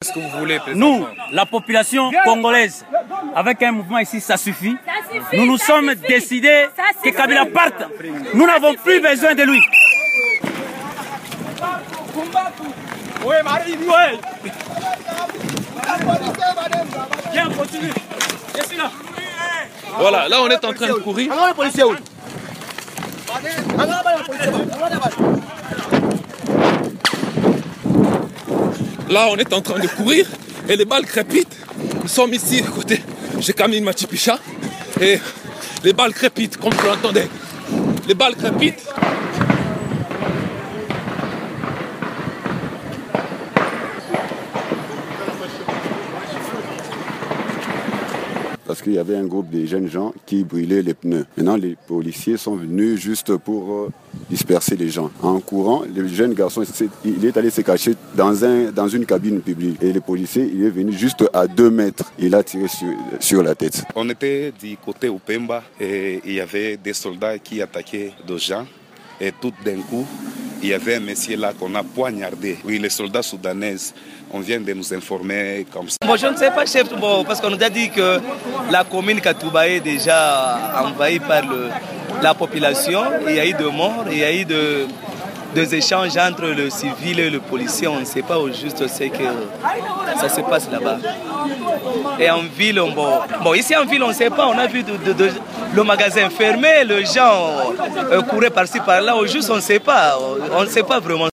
Qu'est-ce que vous voulez, nous, la population congolaise, avec un mouvement ici, ça suffit. Nous nous sommes décidés que Kabila parte. Nous n'avons plus besoin de lui. Oui, Marie, oui. Viens, continue. Je suis là. Voilà, là on est en train de courir. Là on est en train de courir et les balles crépitent. Nous sommes ici à côté chez Camille Machipicha et les balles crépitent comme vous l'entendez. Les balles crépitent. Parce qu'il y avait un groupe de jeunes gens qui brûlaient les pneus. Maintenant, les policiers sont venus juste pour disperser les gens. En courant, le jeune garçon, il est allé se cacher dans une cabine publique. Et le policier, il est venu juste à 2 mètres. Il a tiré sur la tête. On était du côté Upemba et il y avait des soldats qui attaquaient des gens. Et tout d'un coup, il y avait un monsieur là qu'on a poignardé. Oui, les soldats soudanais, on vient de nous informer comme ça. Bon, je ne sais pas, chef, parce qu'on nous a dit que la commune Katouba est déjà envahie par la population. Il y a eu de morts, il y a eu des échanges entre le civil et le policier. On ne sait pas au juste ce que ça se passe là-bas. Et en ville, bon, ici en ville, on ne sait pas. On a vu le magasin fermé, les gens couraient par-ci par-là. Au juste, on ne sait pas. On ne sait pas vraiment.